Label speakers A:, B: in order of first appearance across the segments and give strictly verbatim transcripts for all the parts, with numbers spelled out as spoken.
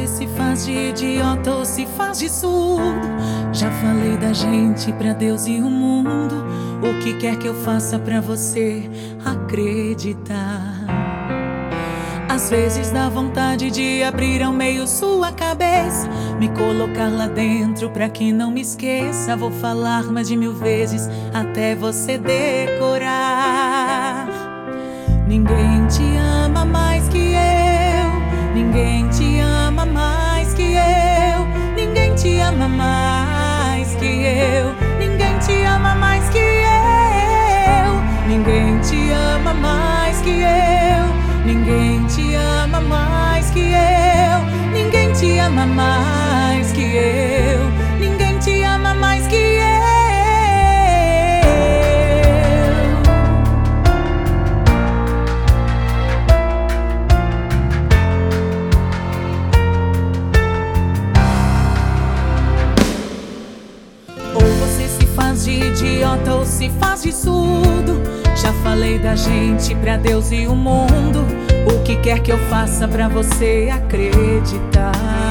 A: você se faz de idiota ou se faz de surdo. Já falei da gente pra Deus e o mundo. O que quer que eu faça pra você acreditar? Às vezes dá vontade de abrir ao meio sua cabeça, me colocar lá dentro pra que não me esqueça. Vou falar mais de mil vezes até você decorar. Ninguém te ama mais que eu, ninguém te ama mais que eu, ninguém te ama mais que eu, ninguém te ama mais que eu, ninguém te ama mais que eu, ninguém te ama mais que eu, ninguém te ama mais que eu, ninguém te ama mais que eu. Ou você se faz de idiota ou se faz de surdo. Já falei da gente pra Deus e o mundo. O que quer que eu faça pra você acreditar?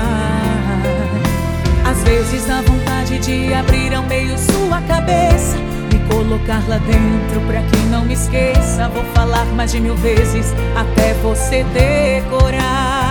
A: Às vezes dá vontade de abrir ao meio sua cabeça, me colocar lá dentro pra que não me esqueça. Vou falar mais de mil vezes até você decorar.